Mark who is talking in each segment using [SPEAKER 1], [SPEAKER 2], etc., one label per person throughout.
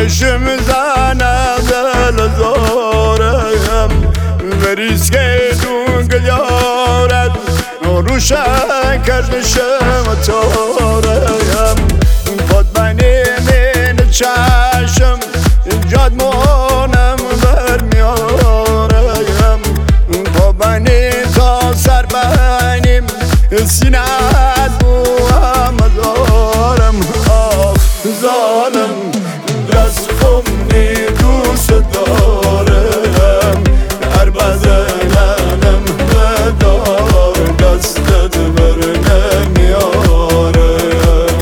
[SPEAKER 1] اشم زنه دل زارم وریسک دون گلیارد روشن کردشم تارم خود بینی من چشم جاد مانم برمیارم با بینی تا سر بینیم سینت بو هم زارم آخ زارم دست خمنی دوست دارم هر بزنم بدار دستت بر نمیارم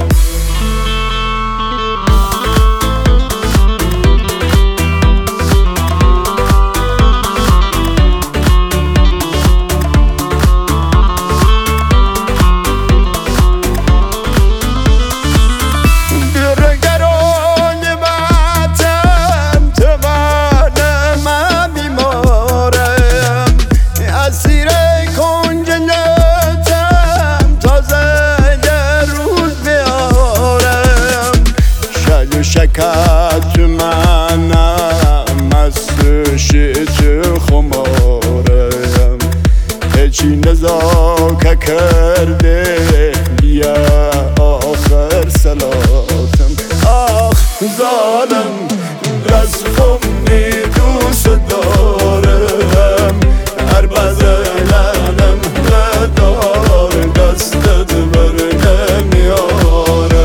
[SPEAKER 1] شکت منم از شیت خمارم هیچی نزاکه کرده بیا آخر سلاتم آخ ظالم دست خمنی دوست دارم هر بزنم بدار دستت بر نمیارم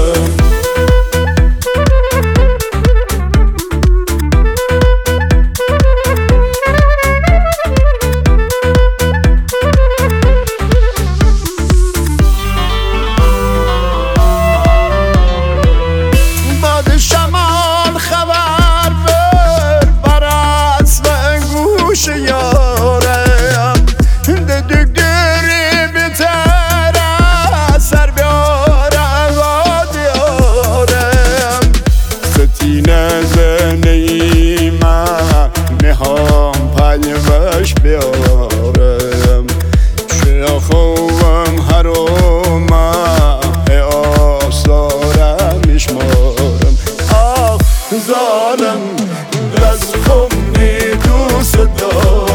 [SPEAKER 1] یارم دک دری بیتره سر بیارم و دیارم ستینه زنیمه میخوام پلوش بیارم چه خوبم حرومه آثارم میشمارم آخ ظالم دست خمنی دوست دارم